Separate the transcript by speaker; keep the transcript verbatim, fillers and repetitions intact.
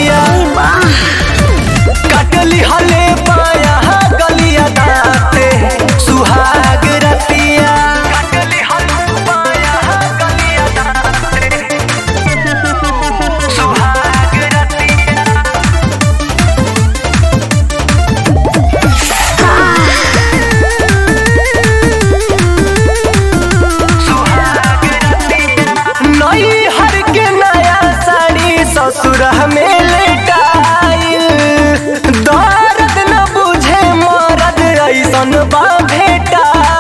Speaker 1: रतिया कटली हले पाया गलिया दाते सुहाग रतिया कटली हले पाया गलिया दाते सुहाग रतिया सुहाग रतिया नई हर के नया साड़ी ससुर में लेटाइल दर्द न बुझे मरद ऐसन बा भेटा